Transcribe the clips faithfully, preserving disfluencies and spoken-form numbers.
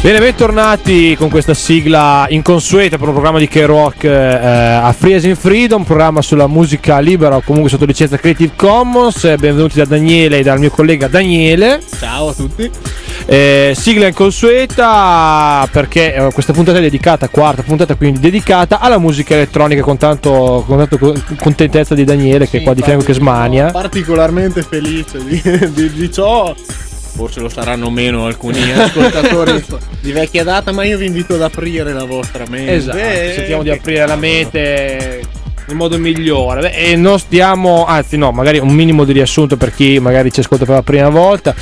Bene, bentornati con questa sigla inconsueta per un programma di K-Rock eh, a Free as in Freedom, un programma sulla musica libera o comunque sotto licenza Creative Commons. Benvenuti da Daniele e dal mio collega Daniele. Ciao a tutti. Eh, sigla inconsueta perché eh, questa puntata è dedicata, quarta puntata quindi dedicata alla musica elettronica, con tanto, con tanto contentezza di Daniele, che sì, è qua di fianco che smania. Sono particolarmente felice di, di, di ciò. Forse lo saranno meno alcuni ascoltatori di vecchia data, ma io vi invito ad aprire la vostra mente. Esatto, cerchiamo di aprire la mente nel modo migliore. Beh, e non stiamo, anzi no, magari un minimo di riassunto per chi magari ci ascolta per la prima volta.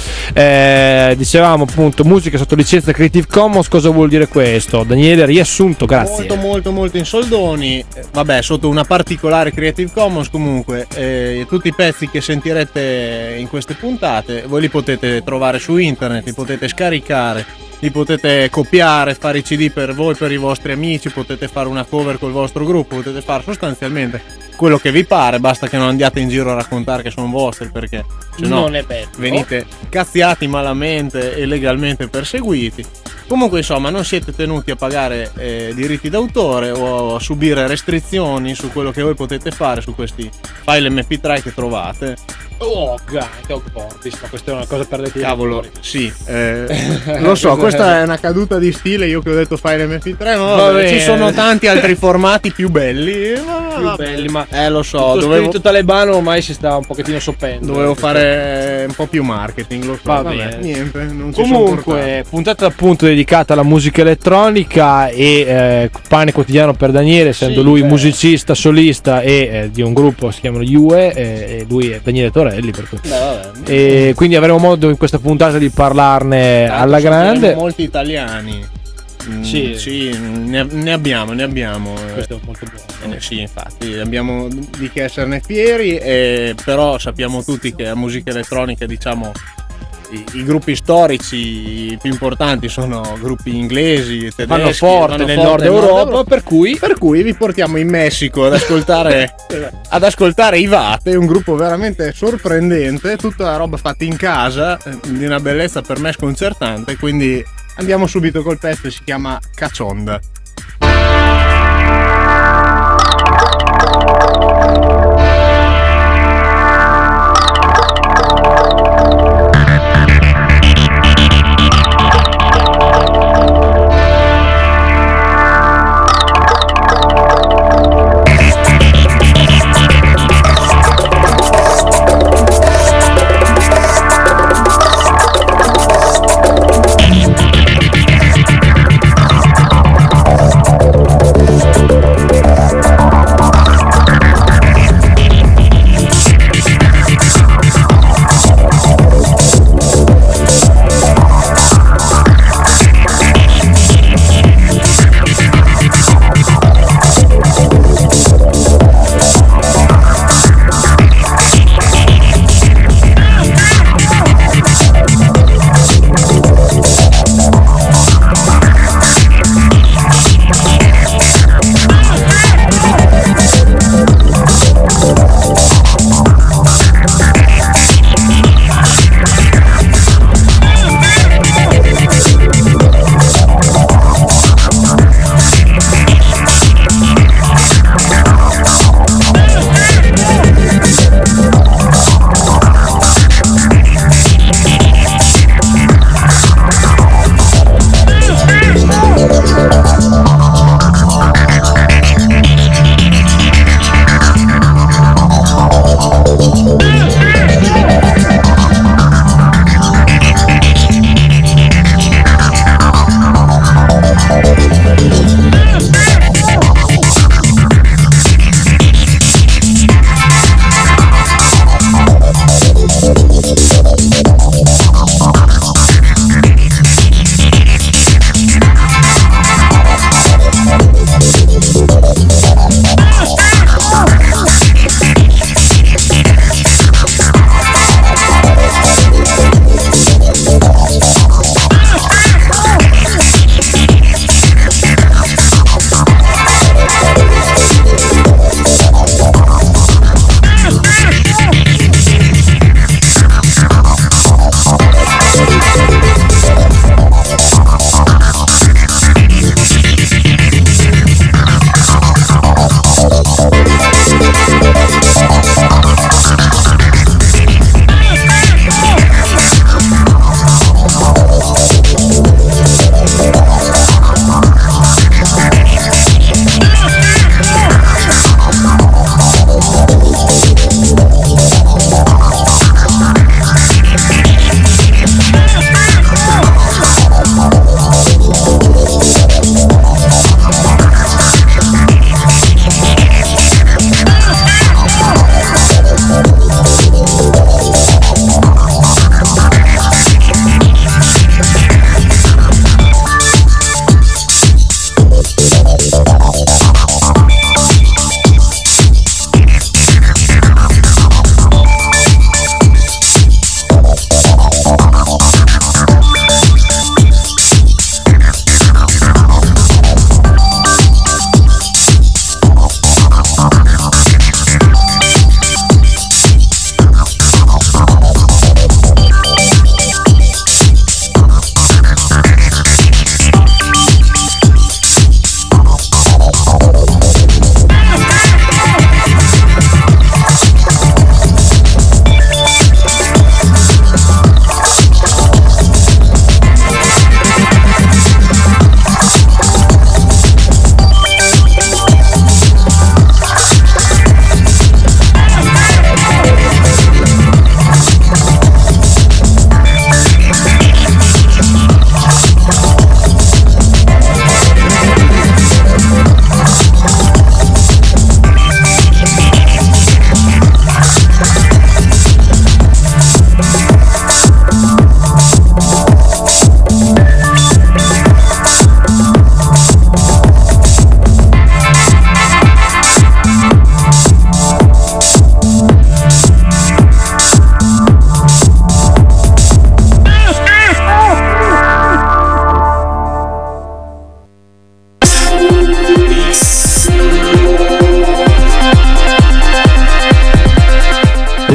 Eh, dicevamo appunto musica sotto licenza Creative Commons. Cosa vuol dire questo? Daniele, riassunto, grazie. Molto molto molto in soldoni, vabbè, sotto una particolare Creative Commons comunque. Eh, tutti i pezzi che sentirete in queste puntate voi li potete trovare su internet, li potete scaricare, li potete copiare, fare i C D per voi, per i vostri amici, potete fare una cover col vostro gruppo, potete fare sostanzialmente quello che vi pare, basta che non andiate in giro a raccontare che sono vostri, perché se no non è bello, venite cazziati malamente e legalmente perseguiti. Comunque insomma non siete tenuti a pagare eh, diritti d'autore o a subire restrizioni su quello che voi potete fare su questi file M P tre che trovate. Oh, che portis, ma questa è una cosa per le cavolo, sì, eh, lo so, questa è una caduta di stile, io che ho detto file M P tre, no, vabbè, ci sono tanti altri formati più belli, ma, più belli, ma eh lo so, il dovevo... spirito talebano ormai si sta un pochettino soppendo. Dovevo fare un po' più marketing, lo so, va vabbè, bene. Niente, non ci comunque puntata appunto dedicata alla musica elettronica e eh, pane quotidiano per Daniele, essendo sì, lui beh. musicista solista e eh, di un gruppo si chiamano U E, eh, e lui è Daniele Torelli. Per cui. Beh, vabbè. E quindi avremo modo in questa puntata di parlarne tanto alla grande. Molti italiani. Mm, sì, sì ne, ne abbiamo, ne abbiamo. Questo è molto buono. Eh, sì, infatti, abbiamo di che esserne fieri, eh, però sappiamo tutti che la musica elettronica, diciamo, i, i gruppi storici più importanti sono gruppi inglesi, tedeschi, vanno forte vanno nel forte nord Europa, Europa, per cui per cui vi portiamo in Messico ad ascoltare ad ascoltare i Vate, un gruppo veramente sorprendente, tutta la roba fatta in casa, di una bellezza per me sconcertante, quindi andiamo subito col pezzo, si chiama Cachonda.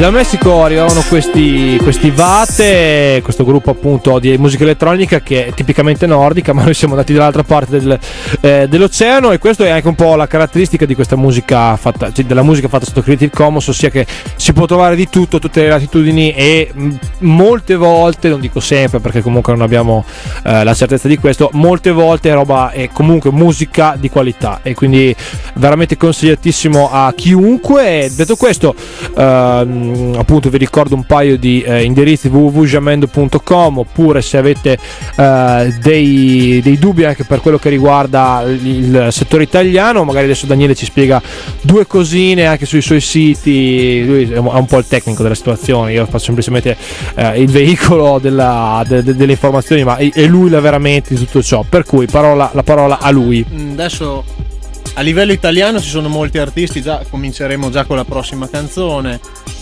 dal Messico arrivavano questi, questi Vate, questo gruppo appunto di musica elettronica che è tipicamente nordica, ma noi siamo andati dall'altra parte del, eh, dell'oceano, e questo è anche un po' la caratteristica di questa musica fatta, cioè della musica fatta sotto Creative Commons, ossia che si può trovare di tutto, tutte le latitudini, e mh, molte volte, non dico sempre perché comunque non abbiamo eh, la certezza di questo, molte volte è roba, è comunque musica di qualità, e quindi veramente consigliatissimo a chiunque. Detto questo, ehm, appunto vi ricordo un paio di eh, indirizzi: w w w punto jamendo punto com, oppure se avete eh, dei, dei dubbi anche per quello che riguarda il, il settore italiano, magari adesso Daniele ci spiega due cosine anche sui suoi siti. Lui è un po' il tecnico della situazione, io faccio semplicemente eh, il veicolo della, de, de, delle informazioni, ma è lui la veramente di tutto ciò, per cui parola, la parola a lui. Adesso a livello italiano ci sono molti artisti, già cominceremo già con la prossima canzone,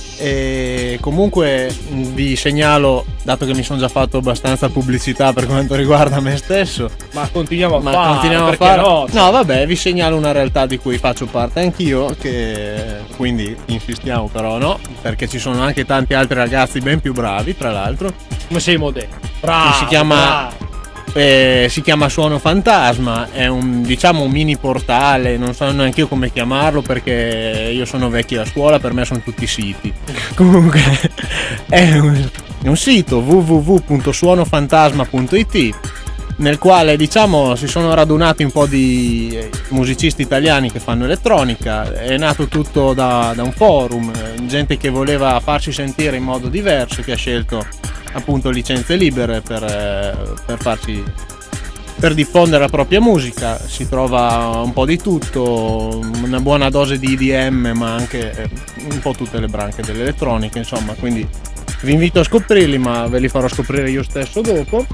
e comunque vi segnalo, dato che mi sono già fatto abbastanza pubblicità per quanto riguarda me stesso, ma continuiamo a ma fare, continuiamo a perché fare no? no vabbè, vi segnalo una realtà di cui faccio parte anch'io, che quindi insistiamo, però no, perché ci sono anche tanti altri ragazzi ben più bravi, tra l'altro. Come sei modello? Bravo, si chiama bravo. Eh, si chiama Suono Fantasma, è un, diciamo, un mini portale, non so neanche io come chiamarlo perché io sono vecchio a scuola, per me sono tutti siti. Comunque è un, è un sito w w w punto suono fantasma punto i t, nel quale, diciamo, si sono radunati un po' di musicisti italiani che fanno elettronica. È nato tutto da, da un forum, gente che voleva farsi sentire in modo diverso, che ha scelto appunto licenze libere per, per farci per diffondere la propria musica. Si trova un po' di tutto, una buona dose di I D M, ma anche un po' tutte le branche dell'elettronica, insomma, quindi vi invito a scoprirli, ma ve li farò scoprire io stesso dopo.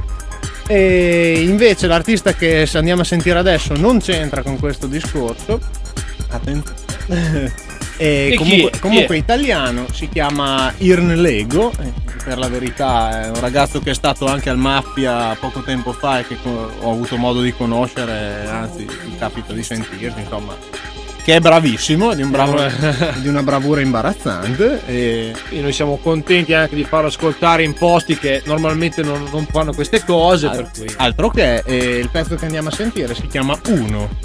E invece l'artista che andiamo a sentire adesso non c'entra con questo discorso. Attenzione. E, e comunque, chi è? comunque Chi è? Italiano, si chiama Irn Lego, per la verità è un ragazzo che è stato anche al Mappia poco tempo fa e che ho avuto modo di conoscere, anzi mi capita di sentirmi, insomma, che è bravissimo, di, un bravo, di una bravura imbarazzante, e e noi siamo contenti anche di farlo ascoltare in posti che normalmente non, non fanno queste cose, al, per cui altro che e il pezzo che andiamo a sentire si chiama Uno.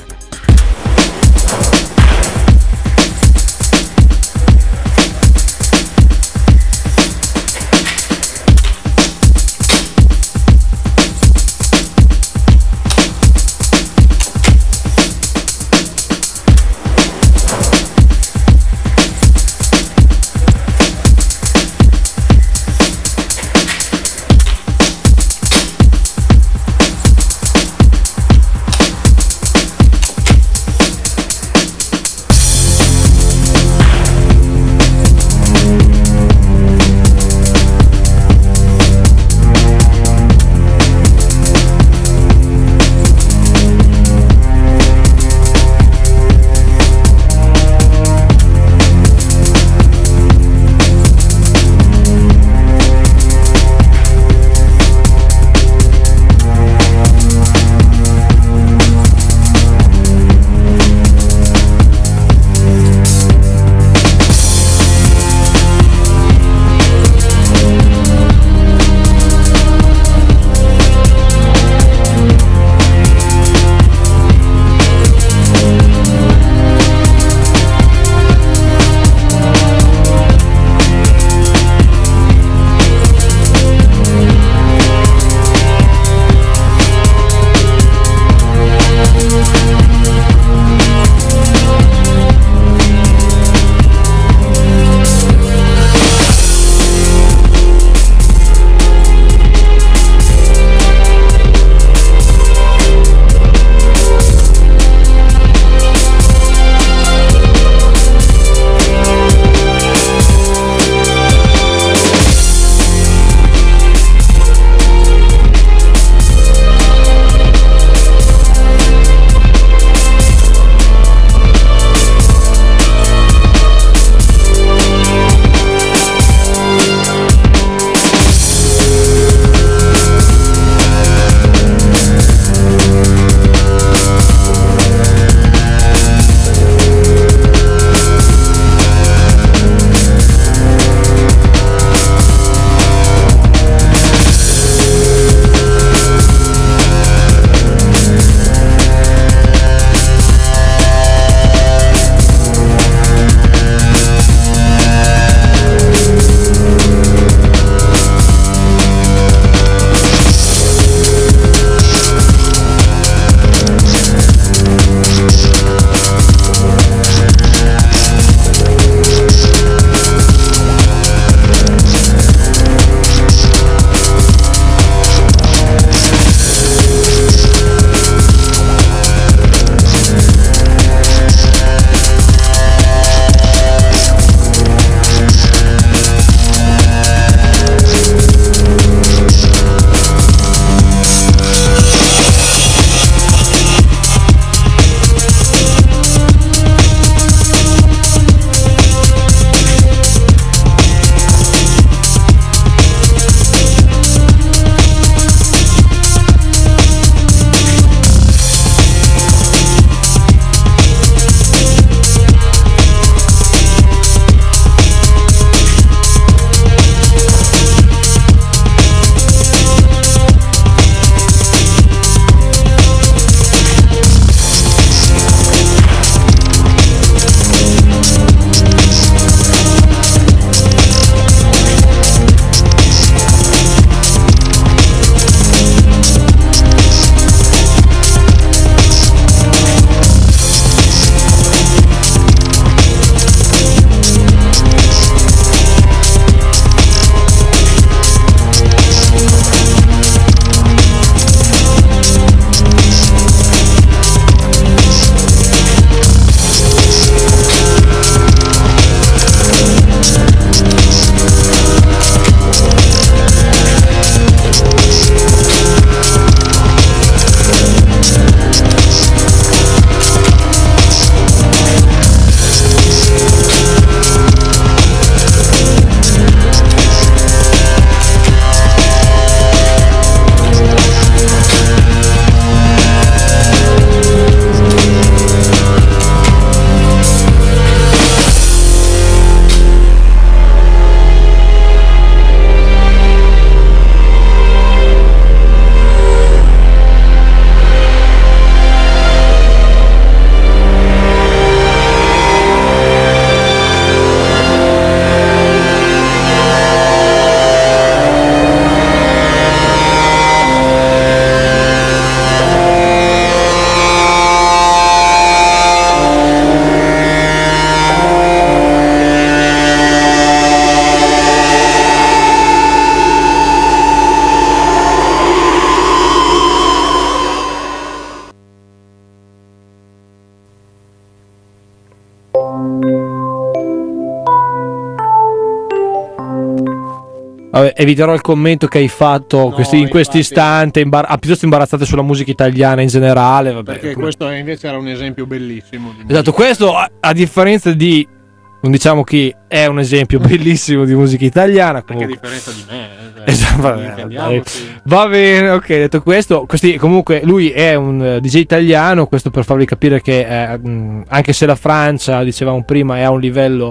eviterò il commento che hai fatto No, questi, in questo infatti. istante, imbar- ah, piuttosto imbarazzate sulla musica italiana in generale. Vabbè. Perché questo invece era un esempio bellissimo di Esatto, questo a, a differenza di, non diciamo chi, è un esempio bellissimo di musica italiana. Anche a Comunque. differenza di me, eh, Esatto, cioè, vabbè, intendiamoci. va bene, ok, detto questo, questi, comunque lui è un eh, D J italiano, questo per farvi capire che eh, mh, anche se la Francia, dicevamo prima, è a un livello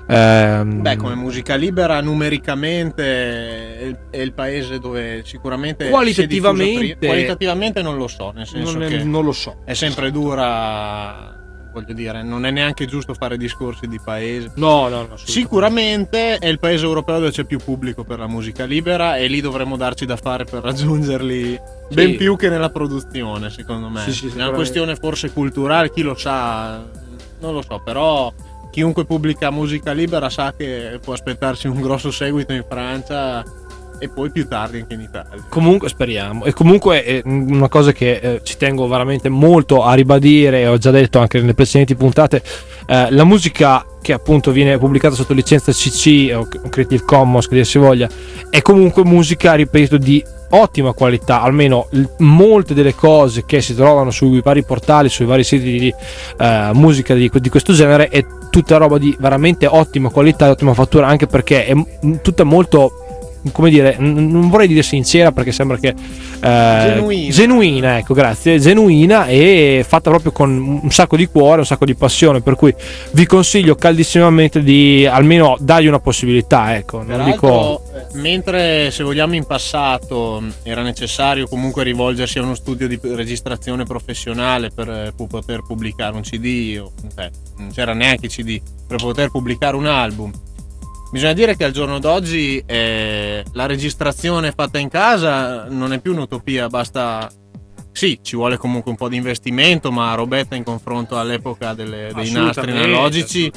ehm, Beh, come musica libera numericamente è il, è il paese dove sicuramente Qualitativamente- si è diffuso pri- qualitativamente non lo so, nel senso non, è- che non lo so. è sempre dura, voglio dire, non è neanche giusto fare discorsi di paese. No, no, no. Sicuramente è il paese europeo dove c'è più pubblico per la musica libera e lì dovremmo darci da fare per raggiungerli ben Sì. più che nella produzione, secondo me. Sì, sì, è una sicuramente. questione forse culturale, chi lo sa, non lo so, però chiunque pubblica musica libera sa che può aspettarsi un grosso seguito in Francia e poi più tardi anche in Italia. Comunque speriamo. E comunque è una cosa che eh, ci tengo veramente molto a ribadire, e ho già detto anche nelle precedenti puntate, eh, la musica che appunto viene pubblicata sotto licenza C C o Creative Commons, che dir si voglia, è comunque musica, ripeto, di ottima qualità. Almeno l- molte delle cose che si trovano sui vari portali, sui vari siti di eh, musica di, di questo genere, è tutta roba di veramente ottima qualità e ottima fattura, anche perché è m- tutta molto, come dire, n- non vorrei dire sincera perché sembra che eh, Genuina. genuina, ecco, grazie, genuina e fatta proprio con un sacco di cuore, un sacco di passione, per cui vi consiglio caldissimamente di almeno dargli una possibilità, ecco, non dico. Peraltro, mentre se vogliamo in passato era necessario comunque rivolgersi a uno studio di registrazione professionale per eh, pu- poter pubblicare un C D, o, cioè, non c'era neanche C D, per poter pubblicare un album. Bisogna dire che al giorno d'oggi eh, la registrazione fatta in casa non è più un'utopia, basta. Sì, ci vuole comunque un po' di investimento, ma robetta in confronto all'epoca delle- dei nastri analogici.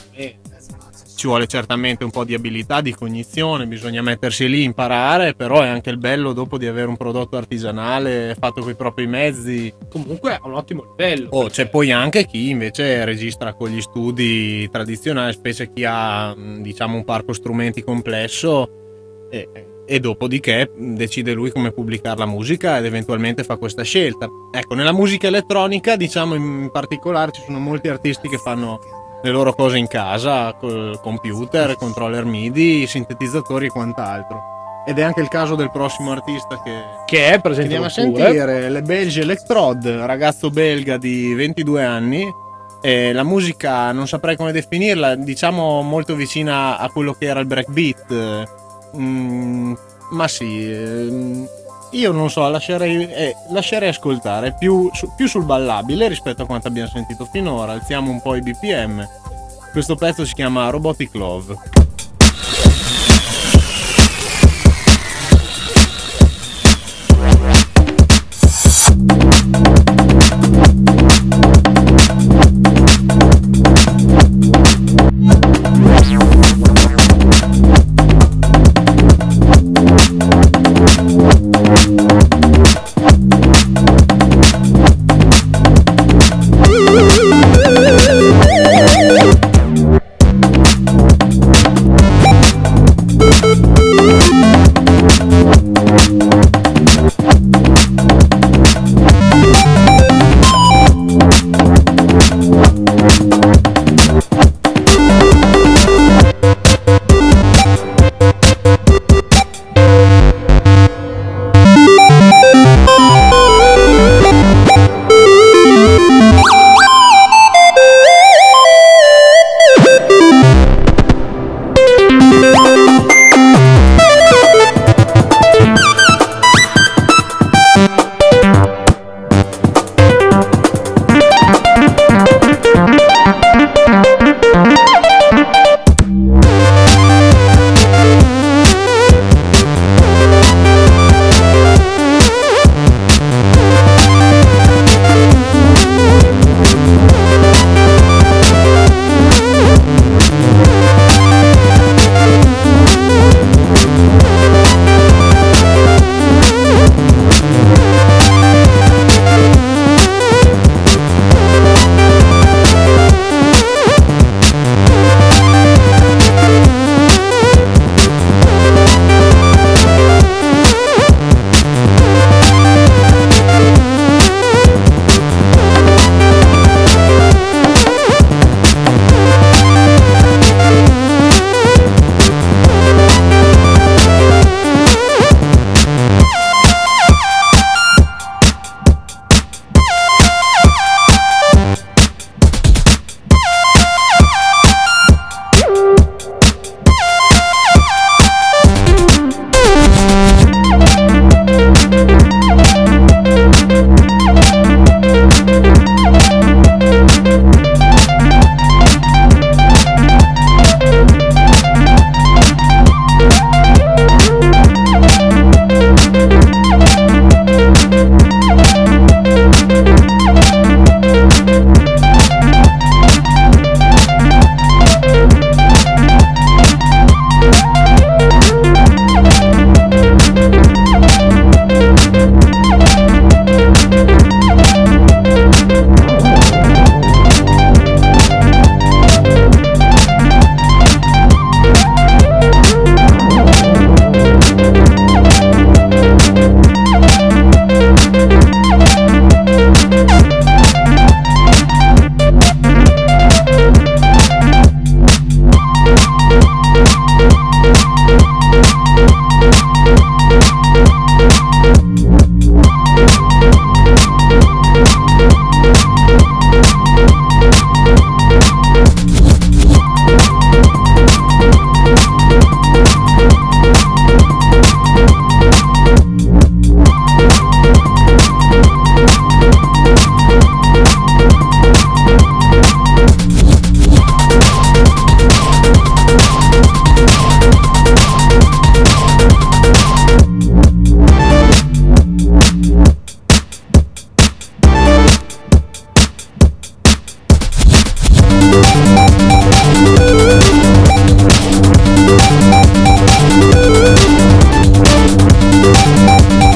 Ci vuole certamente un po' di abilità, di cognizione, bisogna mettersi lì, imparare, però è anche il bello dopo di avere un prodotto artigianale fatto con i propri mezzi. Comunque a un ottimo livello. Oh, c'è poi anche chi invece registra con gli studi tradizionali, specie chi ha, mh, diciamo, un parco strumenti complesso e, e dopodiché decide lui come pubblicare la musica ed eventualmente fa questa scelta. Ecco, nella musica elettronica, diciamo in particolare, ci sono molti artisti che fanno le loro cose in casa, col computer, controller MIDI, sintetizzatori e quant'altro. Ed è anche il caso del prossimo artista che, Che è che presente andiamo a sentire, le Belge Electrode, ragazzo belga di ventidue anni. E la musica non saprei come definirla, diciamo molto vicina a quello che era il breakbeat. Mm, ma sì, ehm, io non so, lascerei, eh, lascerei ascoltare più, su- più sul ballabile rispetto a quanto abbiamo sentito finora. Alziamo un po' i B P M. Questo pezzo si chiama Robotic Love.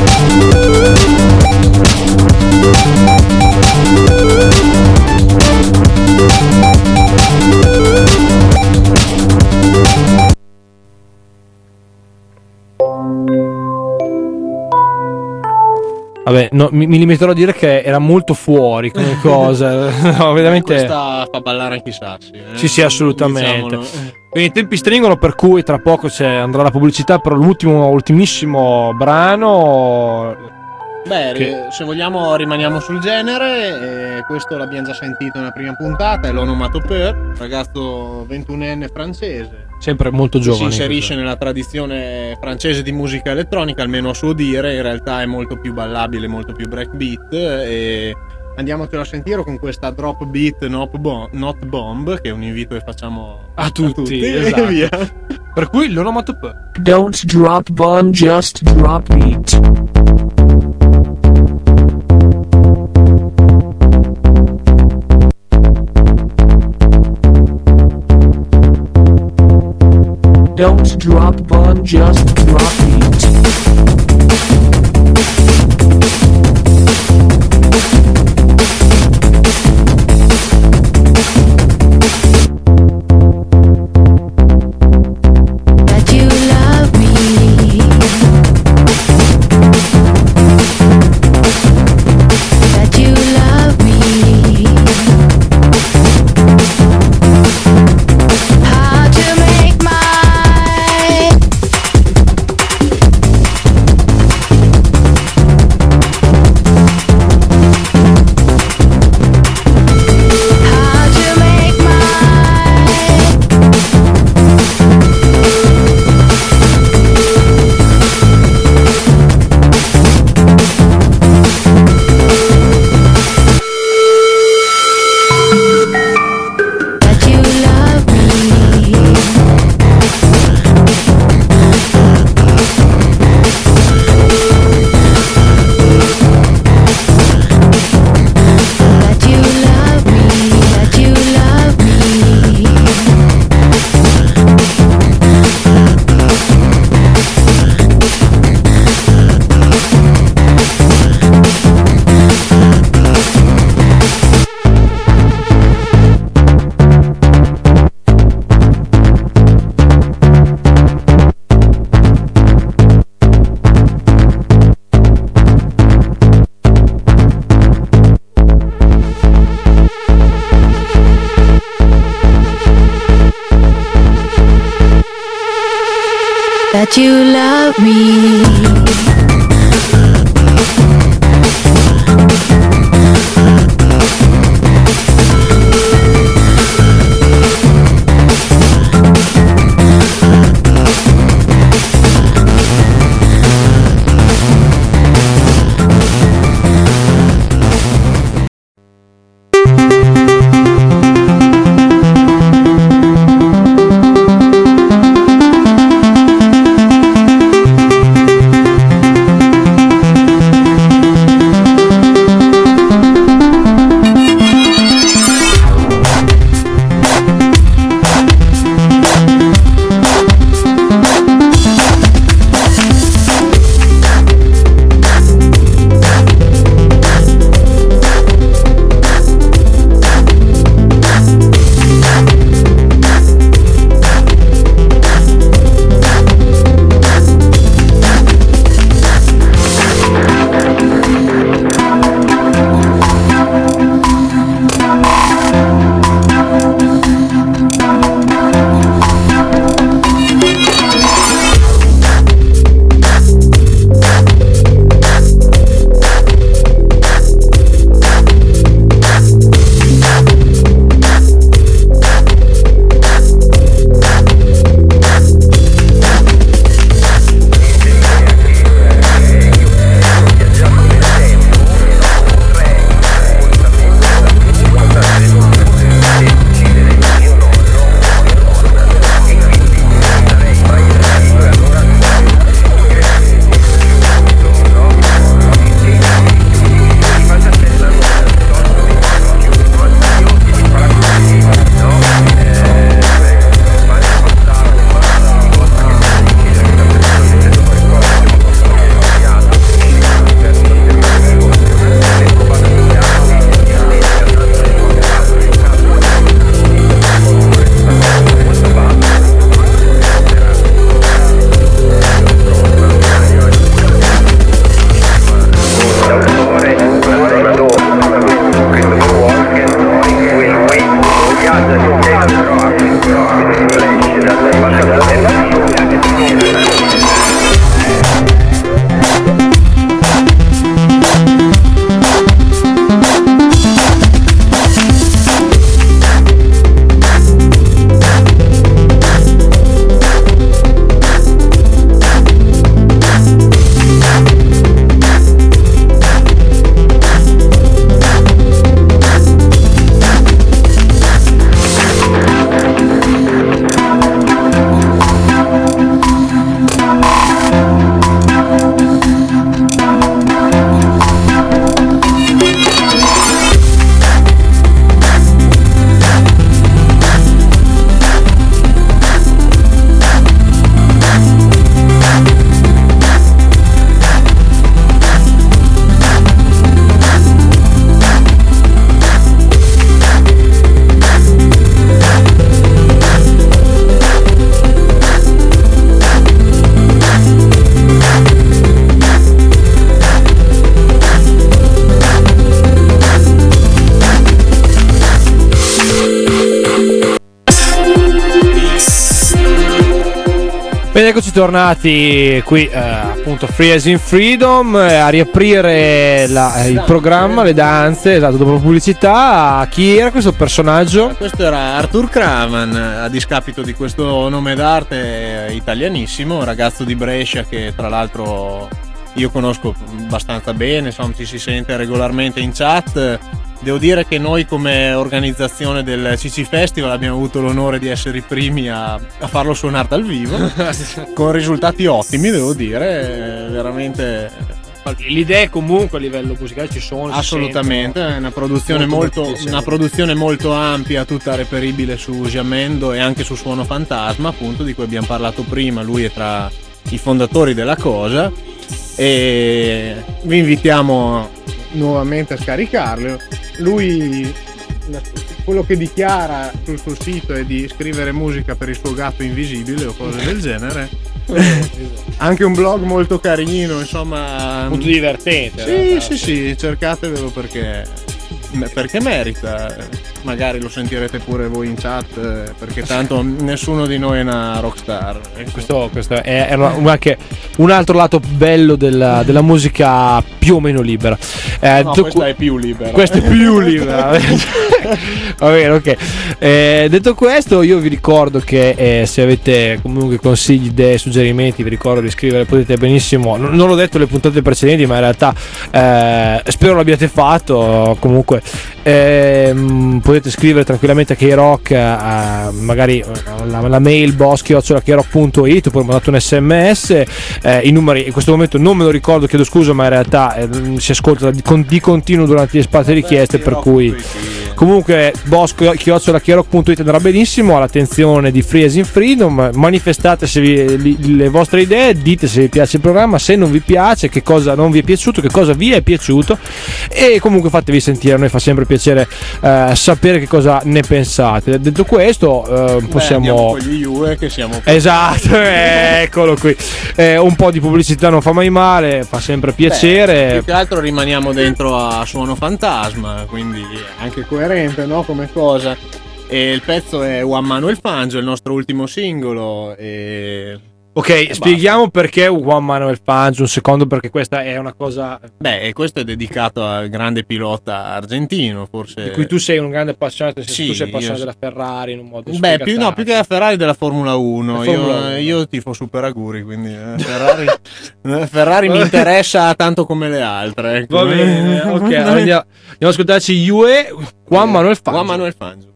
Vabbè, no, mi, mi limiterò a dire che era molto fuori come cosa. No, veramente. Questa fa ballare anche i sassi. Eh? Sì, sì, assolutamente. Diciamolo. Quindi i tempi stringono, per cui tra poco c'è, andrà la pubblicità per l'ultimo, ultimissimo brano. Beh, che... se vogliamo rimaniamo sul genere, e questo l'abbiamo già sentito nella prima puntata, è l'onomatopée, ragazzo ventunenne francese. Sempre molto giovane. Si inserisce nella tradizione francese di musica elettronica, almeno a suo dire, in realtà è molto più ballabile, molto più breakbeat, e andiamocelo a sentire con questa drop beat not bomb, not bomb, che è un invito che facciamo a tutti, a tutti esatto. E via. Per cui l'onomatopée. Don't drop bomb, just drop beat. Don't drop bomb, just drop beat. That you love me. That you love me. How to make my How to make that you love me. That you love me, that you love me. That you love me. Bene, eccoci tornati qui eh, appunto Free as in Freedom eh, a riaprire la, eh, il programma, le danze, esatto, dopo la pubblicità. Chi era questo personaggio? Questo era Arthur Kraman, a discapito di questo nome d'arte italianissimo, un ragazzo di Brescia che tra l'altro io conosco abbastanza bene, insomma ci si sente regolarmente in chat. Devo dire che noi come organizzazione del C C Festival abbiamo avuto l'onore di essere i primi a, a farlo suonare dal vivo con risultati ottimi, devo dire, veramente. Le idee comunque a livello musicale ci sono. Assolutamente, è una produzione molto, molto una produzione molto ampia, tutta reperibile su Jamendo e anche su Suono Fantasma, appunto, di cui abbiamo parlato prima. Lui è tra i fondatori della cosa e vi invitiamo nuovamente a scaricarlo. Lui, quello che dichiara sul suo sito è di scrivere musica per il suo gatto invisibile o cose del genere. Anche un blog molto carino, insomma, molto divertente. Sì, realtà, sì, sì, cercatevelo perché perché merita. Magari lo sentirete pure voi in chat, perché tanto nessuno di noi è una rockstar. Questo, questo è, è una, anche un altro lato bello della, della musica più o meno libera. Eh, no, questa que- è più libera. Questa è più libera. Va bene, ok. Eh, detto questo, io vi ricordo che eh, se avete comunque consigli, idee, suggerimenti, vi ricordo di scrivere, potete benissimo. Non, non l'ho detto le puntate precedenti, ma in realtà eh, spero l'abbiate fatto. Comunque ehm, potete scrivere tranquillamente a K-Rock, eh, magari la, la mail boss chiocciola krock punto it, oppure mandate un sms. Eh, i numeri in questo momento non me lo ricordo, chiedo scusa, ma in realtà eh, si ascolta di, con, di continuo durante gli spazi richieste, per cui comunque boss chiocciola krock punto it andrà benissimo. All'attenzione di Free as in Freedom, manifestate se vi, li, le vostre idee, dite se vi piace il programma, se non vi piace, che cosa non vi è piaciuto, che cosa vi è piaciuto, e comunque fatevi sentire. A noi fa sempre piacere eh, sapere che cosa ne pensate. Detto questo eh, possiamo Beh, con gli U E che siamo esatto, eccolo qui. Eh, un po' di pubblicità non fa mai male, fa sempre piacere. Beh, più che altro rimaniamo dentro a Suono Fantasma, quindi anche coerente, no, come cosa. E il pezzo è Juan Manuel Fangio, il nostro ultimo singolo. E ok, e spieghiamo basta. Perché Juan Manuel Fangio, un secondo, perché questa è una cosa. Beh, e questo è dedicato al grande pilota argentino, forse. Di cui tu sei un grande appassionato, se sì, tu sei appassionato io... della Ferrari in un modo. Beh, più, no, più che la Ferrari, della Formula uno. Formula io, io tifo super auguri, quindi eh, Ferrari, Ferrari mi interessa tanto come le altre. Ecco. Va bene, ok, andiamo, andiamo ad ascoltarci U E, Juan Manuel Fangio. Juan Manuel Fangio.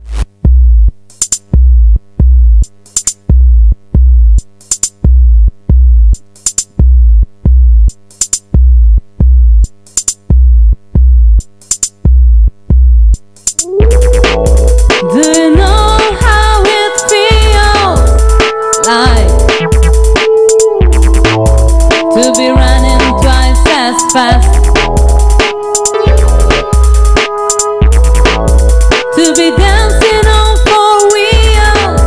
Do you know how it feels like to be running twice as fast, to be dancing on four wheels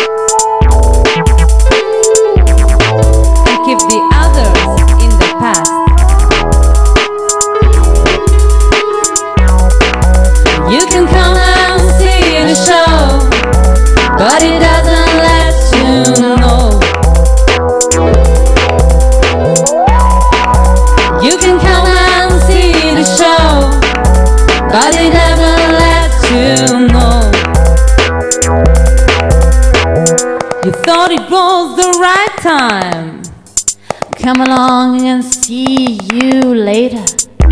and keep the others in the past? You can come and see the show, but it doesn't let you know. You can come and see the show, but it doesn't let you know. You thought it was the right time. Come along and see you later.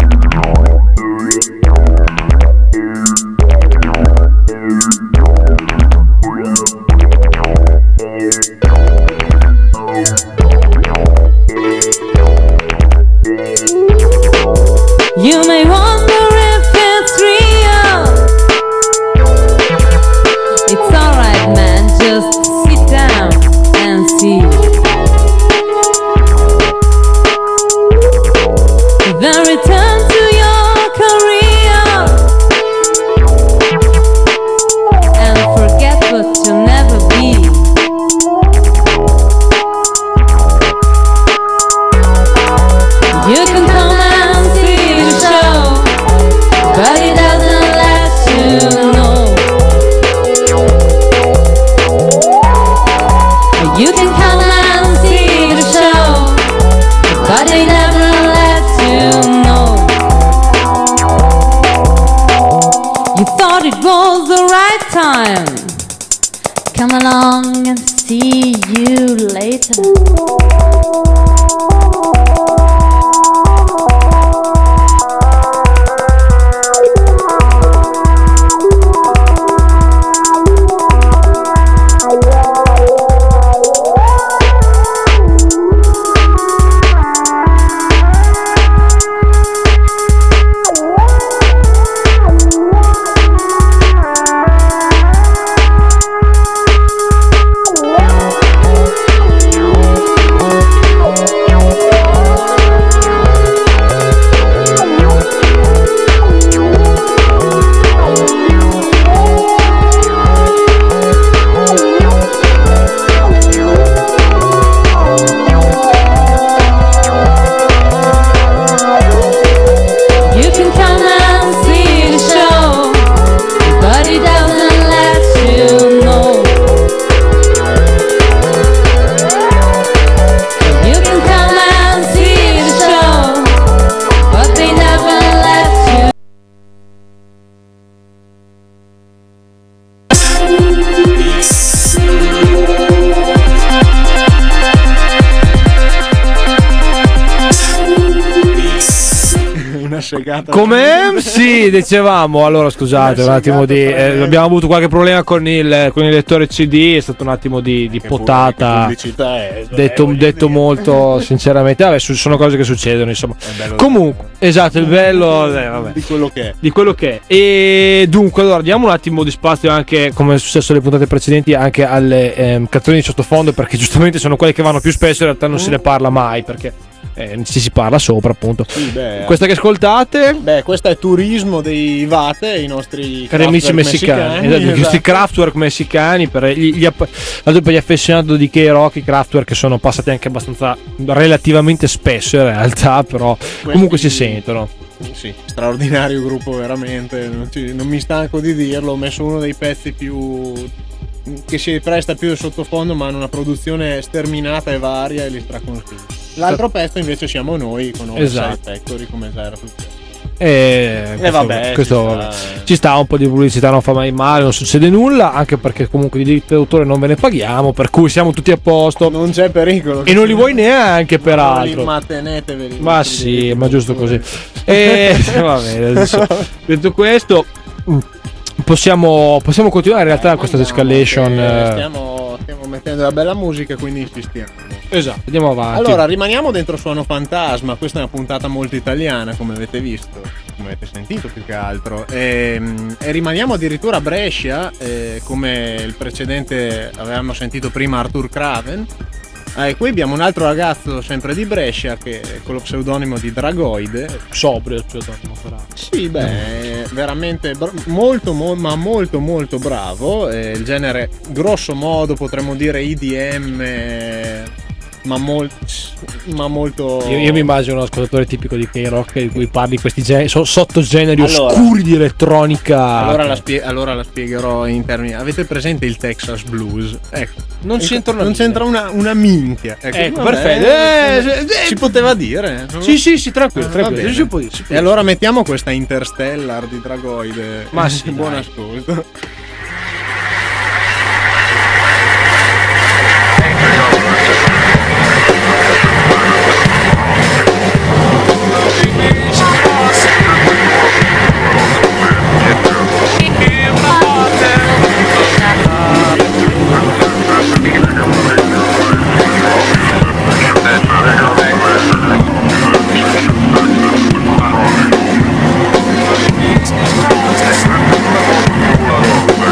You may wonder if it's real. It's alright, man, just sit down and see. Then return to your career and forget what you'll never be. You can come and see the show, una segata. Come? Sì, dicevamo. Allora scusate, un attimo di. Eh, abbiamo avuto qualche problema con il, con il lettore C D. È stato un attimo di, di potata. Pubblicità è, Detto, eh, detto molto sinceramente. Vabbè, su- sono cose che succedono. Insomma. Comunque, esatto, il bello eh, vabbè, di quello che è. di quello che è. E dunque, allora diamo un attimo di spazio anche, come è successo nelle puntate precedenti, anche alle ehm, canzoni di sottofondo, perché giustamente sono quelle che vanno più spesso. In realtà non se ne parla mai perché eh, ci si parla sopra, appunto. Sì, beh, Questa che ascoltate, beh, questo è Turismo dei Vate, i nostri cari amici Kraftwerk messicani, esatto, esatto. questi Kraftwerk messicani, per gli, gli, app- dato per gli appassionati di K-Rock, i Kraftwerk che sono passati anche abbastanza relativamente spesso in realtà, però comunque si sentono. Sì, straordinario gruppo veramente, non, ci- non mi stanco di dirlo, ho messo uno dei pezzi più che si presta più al sottofondo, ma hanno una produzione sterminata e varia e li straconsiglio. L'altro pezzo invece siamo noi con Oversize Esatto. Factory, come già era successo. E questo, vabbè, questo- ci sta. ci sta un po' di pubblicità, non fa mai male, non succede nulla, anche perché comunque di diritti d'autore non ve ne paghiamo, per cui siamo tutti a posto. Non c'è pericolo. E non li vuoi neanche, peraltro. Ma teneteveli. Ma sì, ma giusto così. E va bene, adesso, detto questo, possiamo, possiamo continuare in realtà questa escalation. eh, Stiamo, stiamo mettendo la bella musica, quindi insistiamo. Esatto, andiamo avanti. Allora, rimaniamo dentro Suono Fantasma. Questa è una puntata molto italiana, come avete visto, come avete sentito più che altro. E, e rimaniamo addirittura a Brescia, eh, come il precedente avevamo sentito prima, Arthur Craven. E qui abbiamo un altro ragazzo sempre di Brescia che con lo pseudonimo di Dragoide. sobrio, cioè, non farà. Sì, beh, veramente bra- molto, mo- ma molto, molto bravo. Eh, il genere, grosso modo, potremmo dire I D M, eh, ma, mol- ma molto. Io, io mi immagino un ascoltatore tipico di K-Rock di cui parli di questi gen- so- sottogeneri Allora. oscuri di elettronica. Allora la, spie- allora la spiegherò in termini. Avete presente il Texas Blues? Ecco. Non c'entra una non c'entra una, una minchia. Ecco, vabbè, perfetto. eh, Eh, eh, si poteva dire. Sì, sì, sì, tranquillo, Ah, va tranquillo. bene. Si può dire, si può E dire. allora mettiamo questa Interstellar di Dragoide. Ma sì, buon dai. ascolto. Thank you.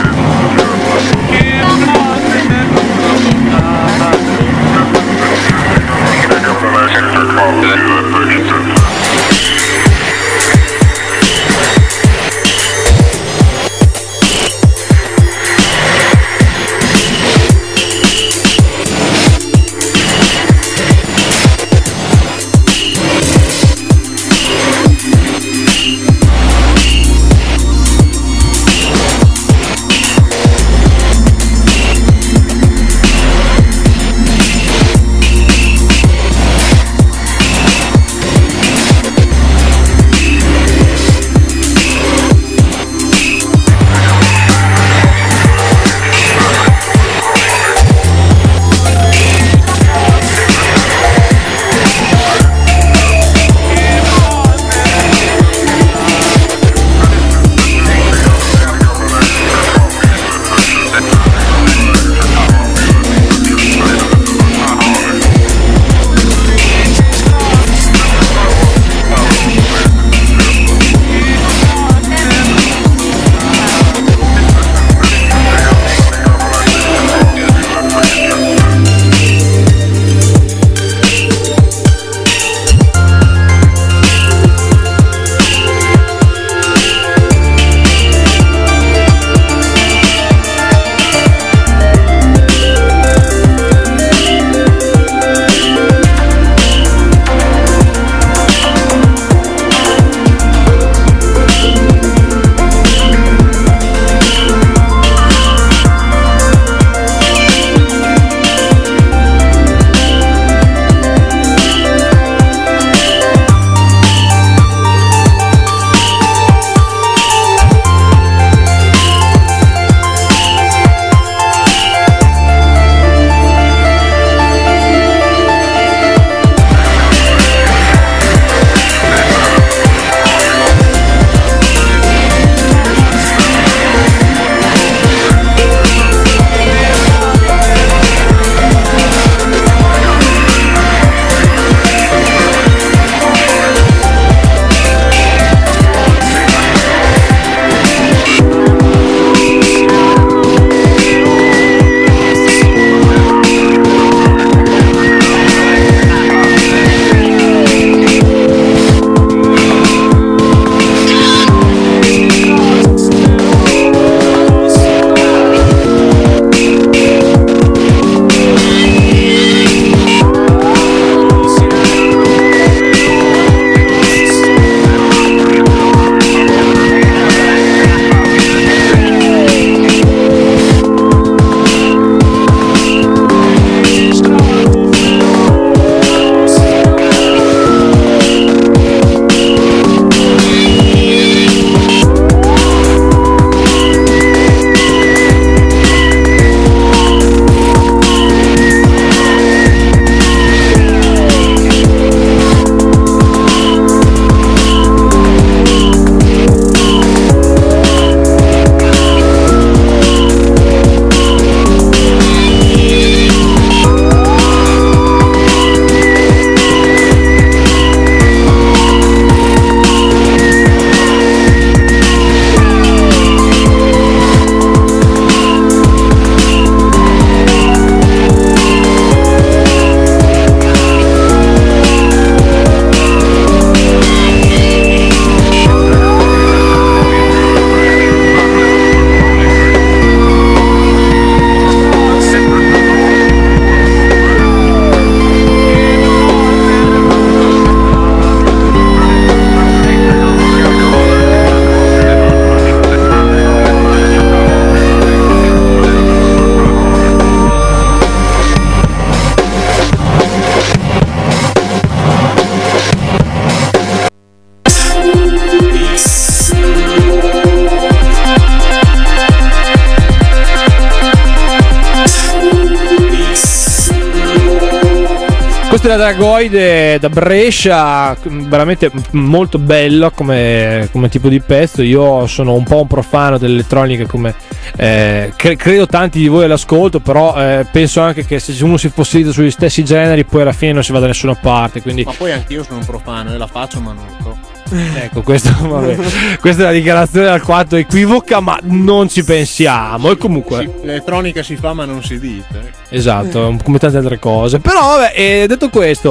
Questa è la Dragoide da Brescia, veramente molto bello come, come tipo di pezzo. Io sono un po' un profano dell'elettronica, come eh, cre- credo tanti di voi all'ascolto, però eh, penso anche che se uno si fossilizza sugli stessi generi poi alla fine non si va da nessuna parte, quindi... Ma poi anch'io sono un profano e la faccio, ma non so. Ecco, questo, vabbè, questa è la dichiarazione alquanto equivoca, ma non ci pensiamo. E comunque Si, l'elettronica si fa ma non si dice. esatto, come tante altre cose. Però vabbè, eh, detto questo,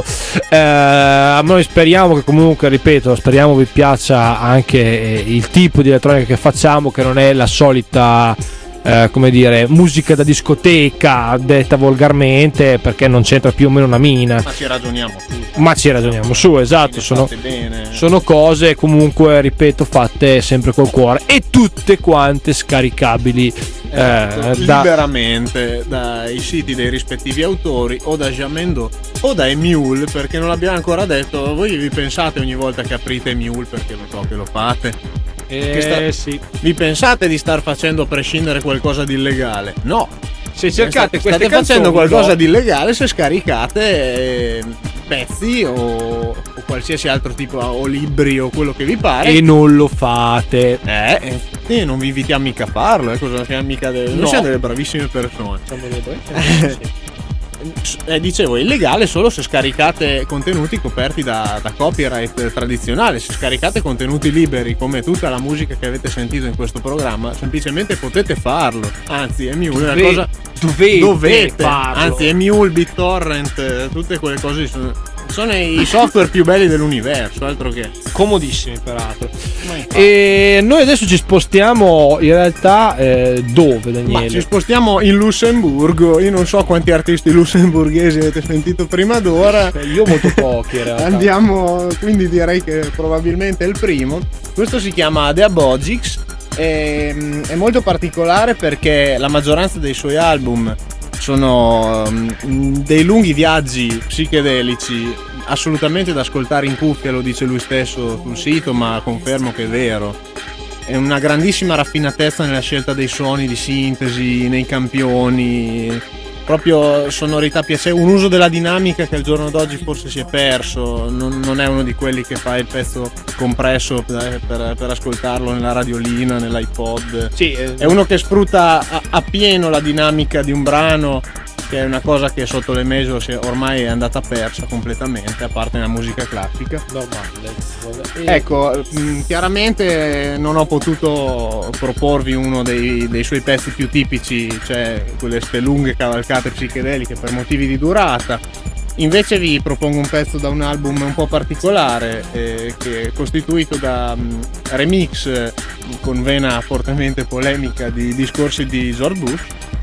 eh, noi speriamo che comunque, ripeto, speriamo vi piaccia anche eh, il tipo di elettronica che facciamo, che non è la solita eh, come dire, musica da discoteca detta volgarmente, perché non c'entra più o meno una mina. Ma ci ragioniamo su. Ma ci ragioniamo su, esatto, sono, bene. sono cose comunque, ripeto, fatte sempre col cuore e tutte quante scaricabili eh, Esatto, da, liberamente dai siti dei rispettivi autori o da Jamendo o da Emule, perché non l'abbiamo ancora detto. Voi vi pensate ogni volta che aprite Emule, perché lo so che lo fate, eh, che sta- sì. vi pensate di star facendo a prescindere qualcosa di illegale? No, Se cercate state queste facendo canzoni, qualcosa no? di illegale se scaricate eh, pezzi o, o qualsiasi altro tipo, o libri o quello che vi pare. E non lo fate. Eh, eh, sì, non vi invitiamo mica a farlo, eh, cosa siamo mica delle, No. noi siamo delle bravissime persone. Siamo dei- sì. Eh, dicevo, è illegale solo se scaricate contenuti coperti da, da copyright tradizionale. Se scaricate contenuti liberi come tutta la musica che avete sentito in questo programma, semplicemente potete farlo. Anzi, Emule è una Dove- cosa dovete, dovete farlo. Anzi, Emule, BitTorrent, eh, tutte quelle cose sono, sono i software più belli dell'universo, altro che. Comodissimi peraltro. Ma infatti. E noi adesso ci spostiamo in realtà eh, dove, Ma Daniele? ci spostiamo in Lussemburgo. Io non so quanti artisti lussemburghesi avete sentito prima d'ora. Eh, Io molto pochi in realtà. Andiamo, quindi direi che probabilmente è il primo. Questo si chiama The Abogics. È, è molto particolare perché la maggioranza dei suoi album sono mm, dei lunghi viaggi psichedelici, assolutamente da ascoltare in cuffia, lo dice lui stesso sul sito, ma confermo che è vero. È una grandissima raffinatezza nella scelta dei suoni di sintesi, nei campioni, proprio sonorità piacevoli, un uso della dinamica che al giorno d'oggi forse si è perso. Non, non è uno di quelli che fa il pezzo compresso per, per, per ascoltarlo nella radiolina, nell'iPod. Sì, eh, È uno che sfrutta a, a pieno la dinamica di un brano, che è una cosa che sotto le Major si è- ormai è andata persa completamente, a parte nella musica classica. normale. Ecco, mh, chiaramente non ho potuto proporvi uno dei, dei suoi pezzi più tipici, cioè quelle ste lunghe cavalcate psichedeliche per motivi di durata. Invece vi propongo un pezzo da un album un po' particolare, eh, che è costituito da mh, remix eh, con vena fortemente polemica di discorsi di George Bush,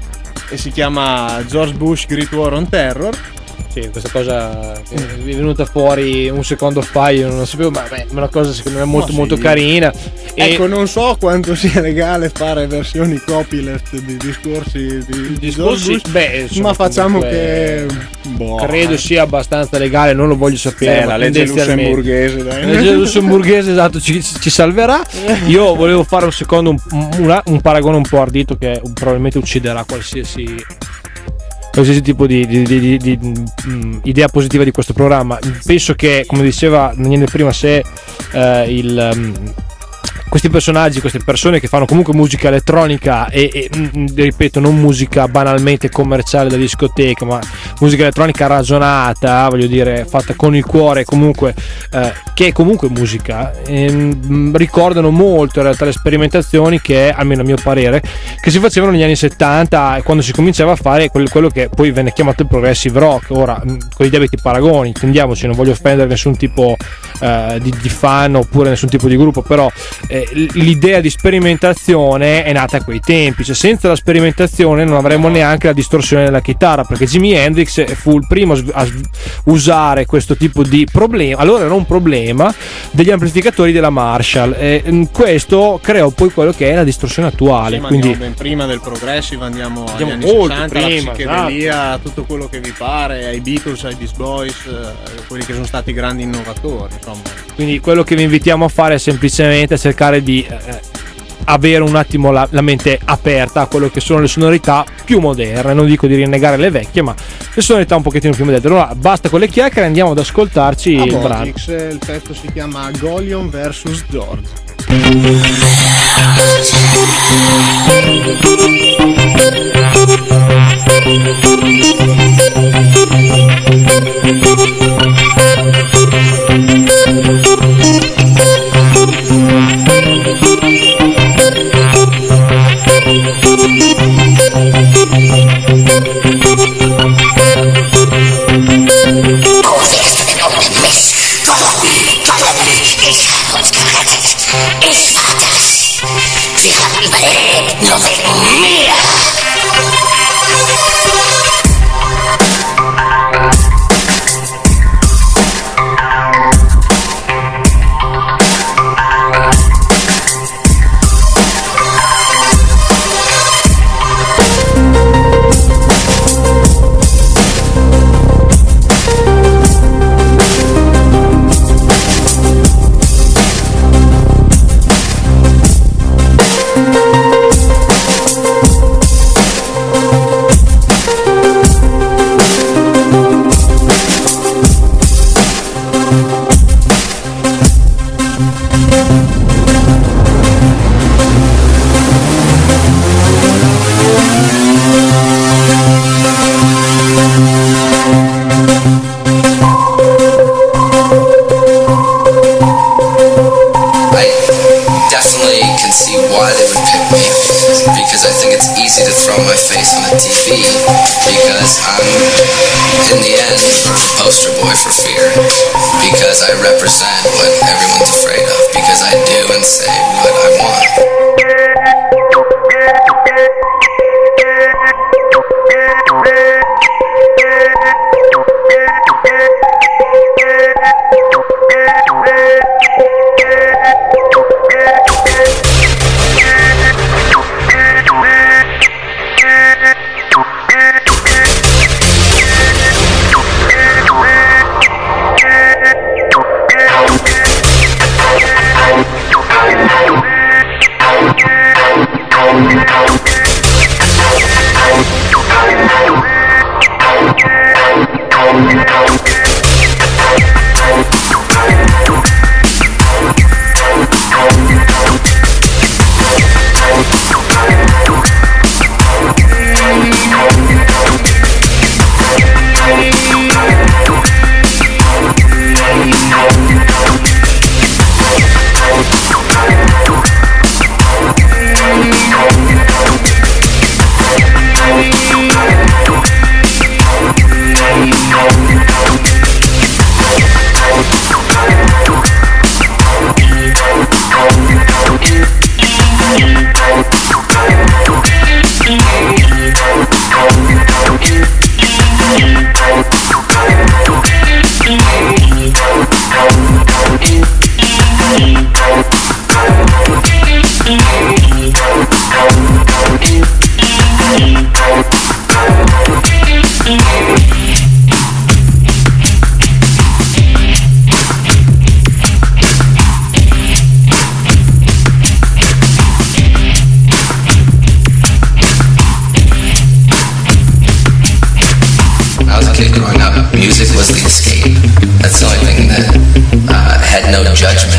e si chiama George Bush Great War on Terror. Sì, questa cosa che è venuta fuori un secondo fa, io non lo sapevo, ma beh, è una cosa secondo me molto Ma sì. molto carina. E Ecco, non so quanto sia legale fare versioni copyleft di discorsi di, di George discorsi, Bush, beh, insomma, ma facciamo comunque, che boh, credo sia abbastanza legale, non lo voglio sapere. eh, ma la legge tendenzialmente- lussemburghese, dai. La legge lussemburghese, esatto, ci, ci salverà. Io volevo fare un secondo un, una- un paragone un po' ardito che probabilmente ucciderà qualsiasi qualsiasi tipo di, di- di- di- di, mm, idea positiva di questo programma. Penso che, come diceva Daniele prima, se eh, il mm, questi personaggi, queste persone che fanno comunque musica elettronica e, e, mm, ripeto, non musica banalmente commerciale da discoteca, ma musica elettronica ragionata, voglio dire, fatta con il cuore, comunque eh, che è comunque musica, ehm, ricordano molto in realtà le sperimentazioni che, almeno a mio parere, che si facevano negli anni settanta, quando si cominciava a fare quel- quello che poi venne chiamato il progressive rock. Ora, mh, con i debiti paragoni, intendiamoci, non voglio offendere nessun tipo eh, di, di fan oppure nessun tipo di gruppo, però eh, l- l'idea di sperimentazione è nata a quei tempi, cioè senza la sperimentazione non avremmo neanche la distorsione della chitarra, perché Jimi Hendrix fu il primo a s- a s- usare questo tipo di problema, allora era un problema degli amplificatori della Marshall, e mh, questo creò poi quello che è la distorsione attuale. Sì, ma Quindi andiamo ben prima del progressive, andiamo, Andiamo agli anni molto sessanta, prima, la psichedelia, tutto quello che vi pare, ai Beatles, ai Beast Boys, eh, quelli che sono stati grandi innovatori, insomma. Quindi quello che vi invitiamo a fare è semplicemente a cercare di eh, avere un attimo la, la mente aperta a quello che sono le sonorità più moderne. Non dico di rinnegare le vecchie, ma le sonorità un pochettino più moderne. Allora basta con le chiacchiere, andiamo ad ascoltarci il brano. Abogix, il pezzo si chiama Golion versus George. Music was the escape. That's the only thing that uh, had no judgment.